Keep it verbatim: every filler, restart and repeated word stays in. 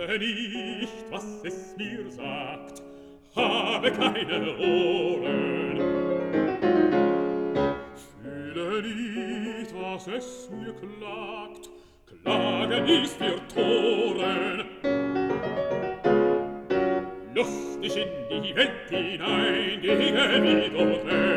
Höre nicht, was es mir sagt, habe keine Ohren. Fühle nicht, was es mir klagt, Klagen ist für Toren. Lustig in die Welt hinein, gehe wie dort